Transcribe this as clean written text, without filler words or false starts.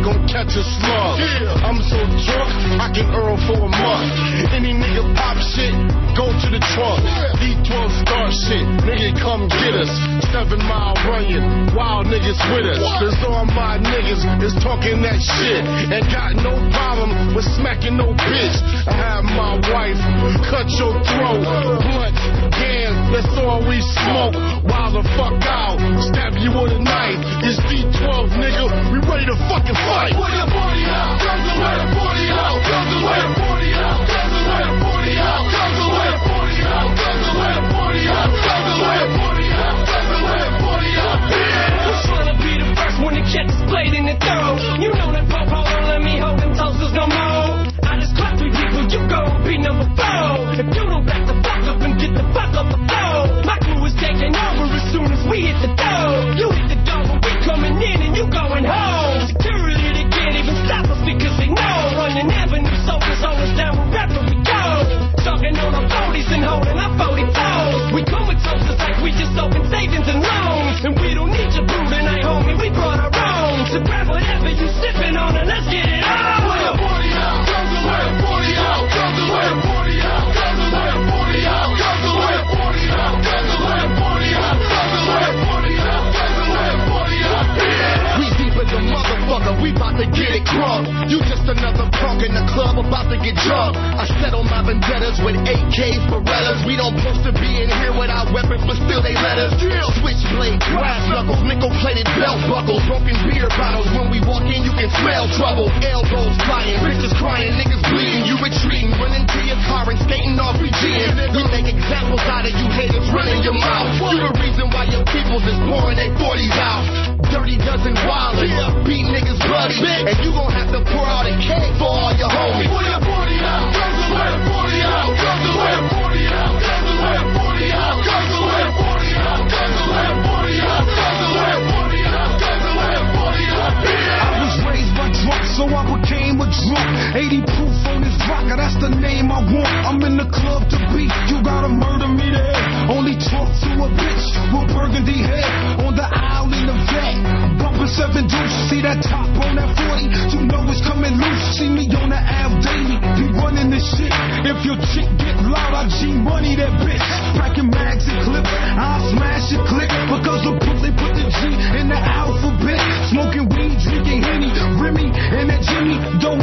gon' catch a slug. I'm so drunk, I can earn for a month. Any nigga pop shit, go to the trunk. D12 start shit, nigga come get us. 7 Mile Runyon, wild niggas with us. Cause all my niggas is talking that shit. And got no problem with smacking no bitch. I have my wife cut your throat. Blunt, gas, that's all we smoke. Wild the fuck out, stab you with a knife. It's D12 nigga, we ready to fucking fight. Put your body out, guns away, 40 out, guns away, 40 out, guns away, 40 out, guns away, 40 out, guns away, 40 out, guns away, 40 out, guns away, 40 out. Who's trying to be the first one to catch this blade in the throat? You know that Popo don't let me hold them toasters no more. I just caught 3 people, you gon' be number 4. If you don't back the fuck up and get the fuck up the floor, my crew is taking over as soon as we hit the door. You hit the door when we coming in and you going home. Security, they can't even stop us because they know. Running Avenue, soldiers hold us down wherever we go. Talking on our 40s and holding our 44s. We comatose like we just opened savings and loans. And we don't need your boo tonight, homie, we brought our own. So grab whatever you sipping on and let's get it on. Put your 40 out, guns away, 40 out, guns away, 40 out, guns away, 40 out, guns away, 40 out, guns away, 40 out, guns away, 40 out, guns away, 40 out. We deep as a motherfucker, we bout to get it crunk. You just another punk in the club about to get drunk. I settle my vendettas with AKs, Berettas. We don't supposed to be in here without weapons, but still they let us. Switchblade, brass knuckles, nickel-plated belt buckles, broken beer bottles. When we walk in, you can smell trouble. Elbows flying, bitches crying, niggas bleeding. You retreating, running to your car and skating off Regine. We make examples out of you haters running your mouth. You the reason why your peoples is pouring their 40s out. Dirty dozen wildin', beat niggas bloody, and you gon' have to pour out a cake for all your homies. Put your 40 out, guns away, 40 out, guns away, 40 out, guns away, 40 out, guns away, 40 out, guns away, 40 out, guns away, 40 out, guns away, 40 out. I was raised by drunk, so I became a drunk. 80 proof on this vodka, that's the name I want. I'm in the club to beat, you gotta murder me there. Only talk to a bitch with burgundy hair. On the aisle in the vet, bumping 7 deuce. See that top on that 40, you know it's coming loose. See me on the Ave daily, be running this shit. If your chick get loud, I G-money that bitch. Packing mags and clips, I'll smash your clip. Because the they put the G in the alphabet. Smoking weed, drinking Henny, Remy, and that Jimmy. Don't